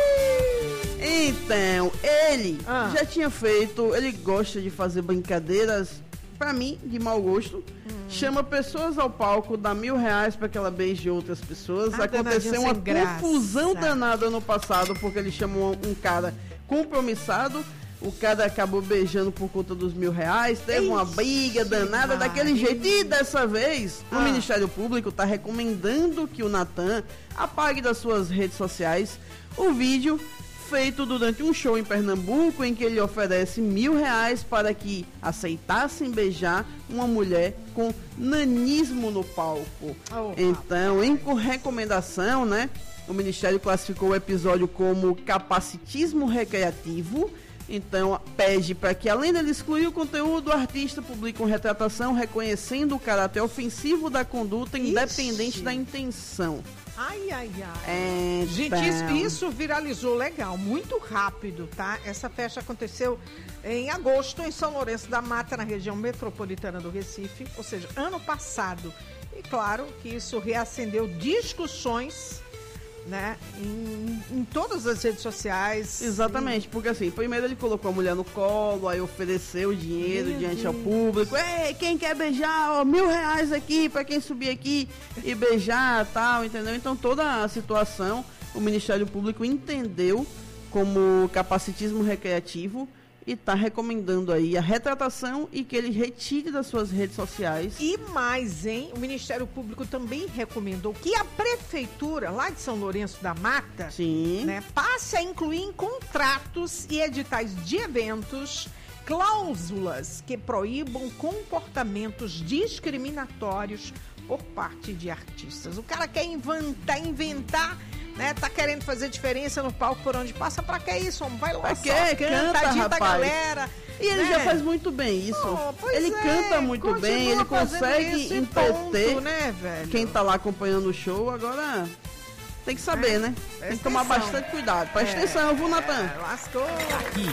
Então, ele ah. já tinha feito, ele gosta de fazer brincadeiras, pra mim, de mau gosto. Hum. Chama pessoas ao palco, dá mil reais pra que ela beije outras pessoas. Ah, aconteceu uma confusão graça. danada no passado, porque ele chamou um cara compromissado. O cara acabou beijando por conta dos mil reais, teve Ixi, uma briga danada Maria. daquele jeito. E dessa vez, ah. o Ministério Público está recomendando que o Natan apague das suas redes sociais o vídeo feito durante um show em Pernambuco, em que ele oferece mil reais para que aceitassem beijar uma mulher com nanismo no palco. Oh, então, em recomendação, né, o Ministério classificou o episódio como capacitismo recreativo. Então, pede para que, além dele excluir o conteúdo, o artista publique uma retratação reconhecendo o caráter ofensivo da conduta, Ixi. independente da intenção. Ai, ai, ai. É, Gente, isso, isso viralizou legal, muito rápido, tá? Essa festa aconteceu em agosto, em São Lourenço da Mata, na região metropolitana do Recife, ou seja, ano passado. E claro que isso reacendeu discussões, né, em, em todas as redes sociais. Exatamente, e... porque assim, primeiro ele colocou a mulher no colo, aí ofereceu dinheiro Meu diante Deus. ao público. Ei, quem quer beijar, ó, mil reais aqui pra quem subir aqui e beijar, tal, entendeu? Então toda a situação, o Ministério Público entendeu como capacitismo recreativo e está recomendando aí a retratação e que ele retire das suas redes sociais. E mais, hein? O Ministério Público também recomendou que a Prefeitura, lá de São Lourenço da Mata, Sim. né, passe a incluir em contratos e editais de eventos cláusulas que proíbam comportamentos discriminatórios por parte de artistas. O cara quer inventar, inventar... Né, tá querendo fazer diferença no palco por onde passa, pra que isso? Vai lá, pra que? Canta, canta da galera. E ele né? já faz muito bem isso. Oh, ele é, canta muito bem, ele consegue entreter né, velho? quem tá lá acompanhando o show. Agora tem que saber, é, né? Tem que tomar bastante cuidado. Presta é, atenção, viu, Natan? É, lascou. Aqui,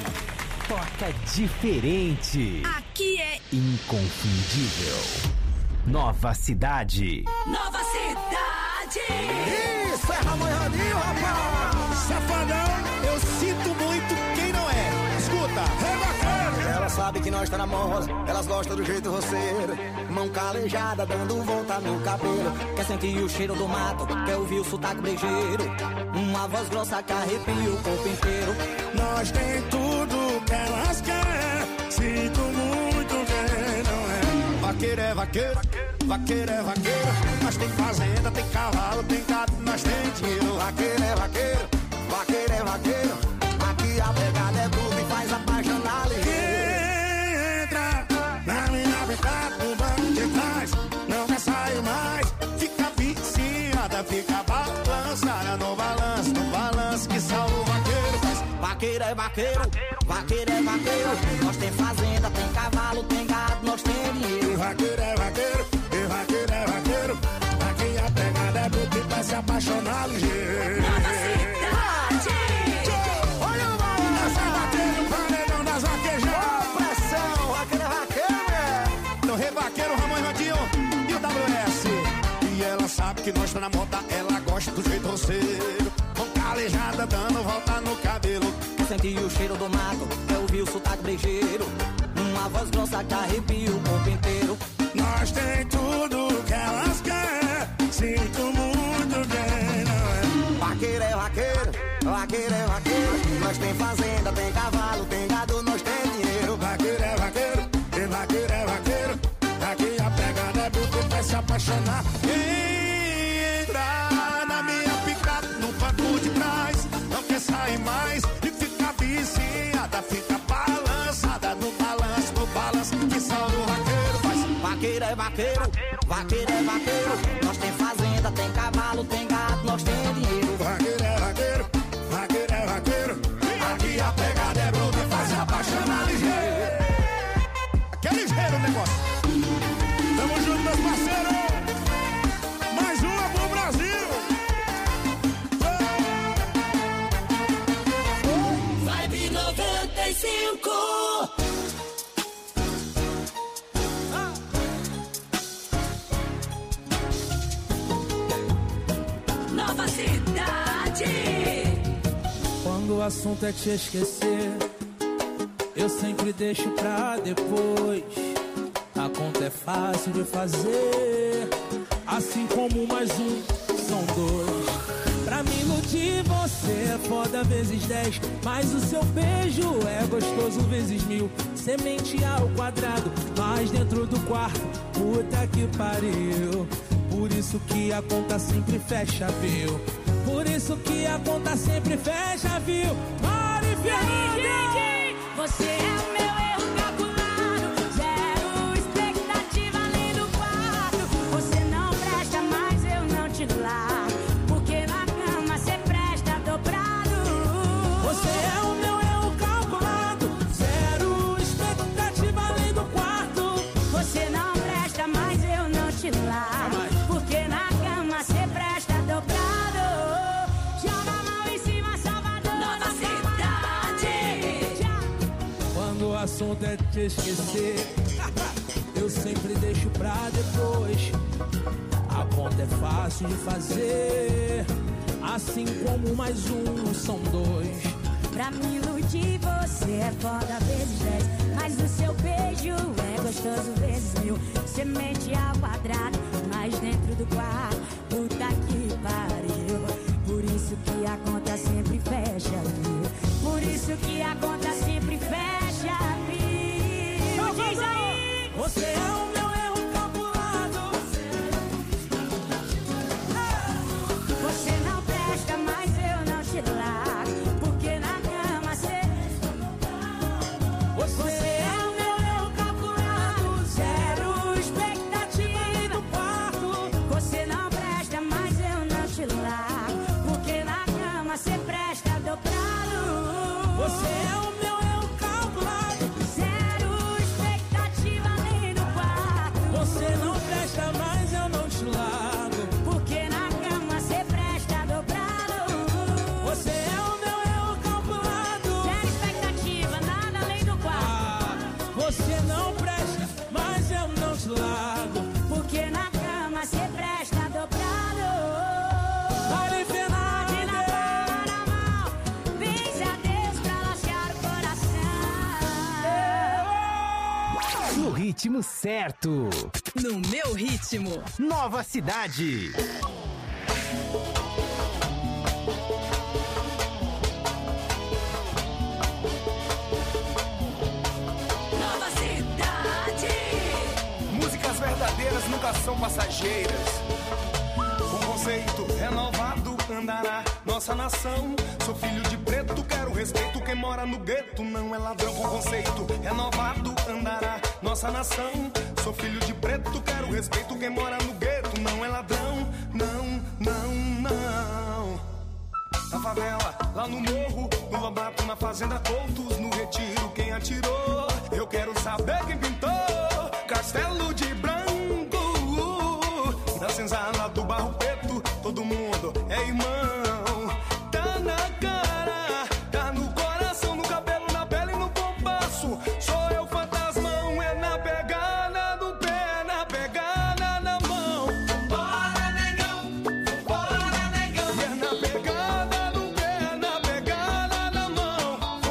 toca diferente. Aqui é inconfundível. Nova Cidade. Nova Cidade. Isso é Ramon e Rodinho, rapaz! Safadão, eu sinto muito quem não é. Escuta, é Ela sabe que nós tá na moda, elas gostam do jeito roceiro. Mão calejada, dando volta no cabelo. Quer sentir o cheiro do mato, quer ouvir o sotaque brejeiro. Uma voz grossa que arrepia o corpo inteiro. Nós tem tudo que elas querem. Sinto muito quem não é. Vaqueiro é vaqueiro, vaqueiro é vaqueiro. Nós tem fazenda, tem cavalo, tem gado, nós tem dinheiro. Vaqueiro é vaqueiro, vaqueiro é vaqueiro. Aqui a pegada é bruta e faz apaixonar ligeiro. Entra na minha pegada, no banco de trás, não quer sair mais. Fica viciada, fica balançada no balanço, no balanço que só o vaqueiro faz. Vaqueiro é vaqueiro, vaqueiro é vaqueiro. Nós tem fazenda, tem cavalo, tem gado, nós tem dinheiro. Vaqueiro é vaqueiro, e vaqueiro é vaqueiro. Aqui a pegada é bruta e vai se apaixonar ligeiro. Olha o balanço, é vaqueiro, paredão das vaquejadas. Ô, pressão, vaqueiro é vaqueiro, é. No Rei Vaqueiro, Ramon e Rodinho e o W S. E ela sabe que nós tá na moda, ela gosta do jeito roceiro. Com calejada dando volta no cabelo. sentir o cheiro do mato, quer ouvir o sotaque brejeiro, uma voz grossa que arrepia o corpo inteiro. Nós tem tudo que elas querem, sinto muito bem, não é? Vaqueiro é vaqueiro, vaqueiro é vaqueiro. Nós tem fazenda, tem cavalo, tem gado, nós tem dinheiro. Vaqueiro é vaqueiro, e vaqueiro é vaqueiro. Aqui a pegada é bruta, vai se apaixonar. Quem entrar na minha picape, no banco de trás, não quer sair mais e fica viciada, fica balançada no balanço, no balanço que só o vaqueiro faz. Vaqueiro é vaqueiro, vaqueiro é vaqueiro. Nós tem fazenda, tem cavalo, tem gado, nós tem dinheiro. Vaqueiro é vaqueiro, vaqueiro é vaqueiro. Aqui a pegada é bruta, faz se apaixonar ligeiro. Aqui é ligeiro o negócio. Tamo junto, meus parceiros. Mais uma pro Brasil. Vibe noventa e cinco. Nova cidade. Quando o assunto é te esquecer, eu sempre deixo pra depois. A conta é fácil de fazer, assim como mais um são dois. Pra me iludir você é foda vezes dez, mas o seu beijo é gostoso vezes mil. Semente ao quadrado, mas dentro do quarto, puta que pariu. Por isso que a conta sempre fecha, viu? Por isso que a conta sempre fecha, viu? Mari Fernanda! Você é o meu erro calculado, zero expectativa além do quarto. Você não presta, mas eu não te largo, porque na cama você presta dobrado. Você é o meu erro calculado, zero expectativa além do quarto. Você não presta, mas eu não te largo, porque na cama você presta dobrado. Joga a mão em cima, Salvador. Nova cidade. Quando o assunto é te esquecer, eu sempre deixo pra depois. A conta é fácil de fazer, assim como mais um são dois. Pra me iludir você é foda vezes dez, mas o seu beijo é gostoso vezes mil. Semente ao quadrado, mas dentro do quarto, puta que pariu. Por isso que a conta sempre fecha, viu? Por isso que a conta sempre fecha, viu? Diz aí! Você é o meu erro calculado. Você não presta, mas eu não te largo, porque na cama você... Você é o meu erro calculado, zero expectativa no quarto. Você não presta, mas eu não te largo, porque na cama você presta dobrado. Você é o meu erro calculado, zero expectativa além do quarto. você não presta, mas eu não te largo, porque na cama você presta dobrado. você é o meu erro calculado, zero expectativa, nada além do quarto. você não presta, mas eu não te largo, porque na cama você presta dobrado. Mari Fernanda. Pode na palma da mão, benze a Deus pra lascar o coração. No ritmo certo. No meu ritmo. Nova cidade. Nova cidade. Músicas verdadeiras nunca são passageiras. Com conceito renovado andará nossa nação. Sou filho de preto, quero respeito. Quem mora no gueto não é ladrão. Com conceito renovado andará nossa nação. Sou filho de preto, quero respeito. Quem mora no gueto não é ladrão. Não, não, não. Na favela, lá no morro, no Lobato, na fazenda Coutos, no Retiro, quem atirou? Eu quero saber quem pintou Castelo de Branco. Na senzala do Barro Preto, todo mundo é irmão. Tá na cara, tá no coração, no cabelo, na pele e no compasso. Sou eu fantasmão, é na pegada do pé, na pegada da mão. Bora, negão, bora, negão. É na pegada do pé, na pegada da mão.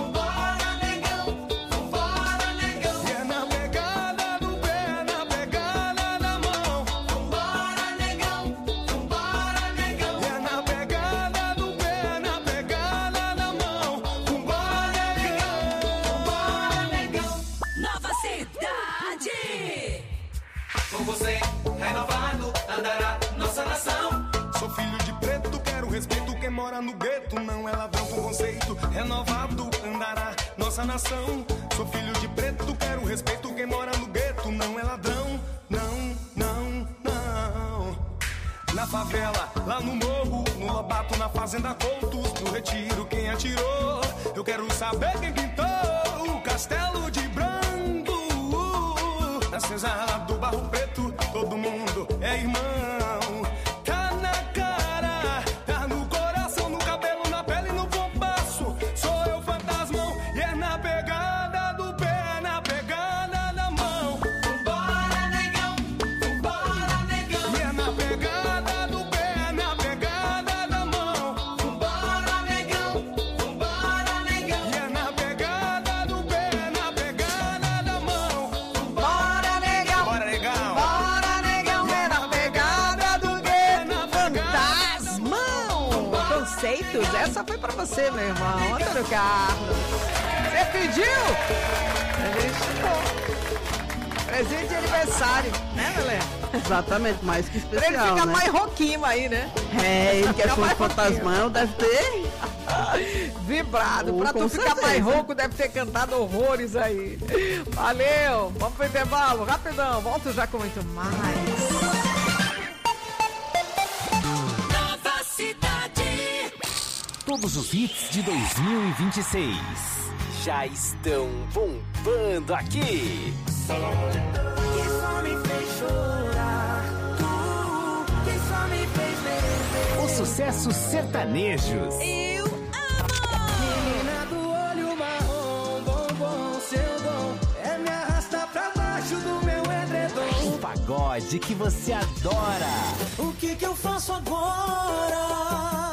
respeito. Quem mora no gueto não é ladrão com conceito. Renovado andará nossa nação. Sou filho de preto, quero respeito. Quem mora no gueto não é ladrão. Não, não, não. Na favela, lá no morro, no Lobato, na fazenda Coutos, no Retiro, quem atirou? Eu quero saber quem pintou o castelo de branco. Na senzala do Barro Preto, todo mundo é irmão. Tá na cara, tá no coração, no cabelo, na pele, no compasso. Sou eu fantasmão e é na pegada do pé, na pegada da mão. Vambora, negão, vambora, negão. E é na pegada do pé, na pegada da mão. Vambora, negão, vambora, negão. E é na pegada do pé, na pegada da mão. Bora, negão! Bora, negão! Bora, negão! É na pegada do gueto fantasmão! Conceitos, essa foi pra você, meu irmão. Antônio Carlos. Você pediu? Ele chegou. Presente de aniversário, né, Belé? Exatamente, mais que Pra ele especial, ficar né? mais roquinho aí, né? É, ele que é Fica fã mais de fantasmão, deve ter... Vibrado. Oh, Pra tu com ficar certeza. mais rouco, deve ter cantado horrores aí. Valeu. Vamos pro intervalo, rapidão. Volto já com muito mais. Nova Cidade. Todos os hits de dois mil e vinte e seis já estão bombando aqui. Que só me fez chorar, tu que só me fez beber. Os sucessos sertanejos. Eu amo! Menina do olho marrom, bombom, seu dom é me arrastar pra baixo do meu edredom. O pagode que você adora. O que que eu faço agora?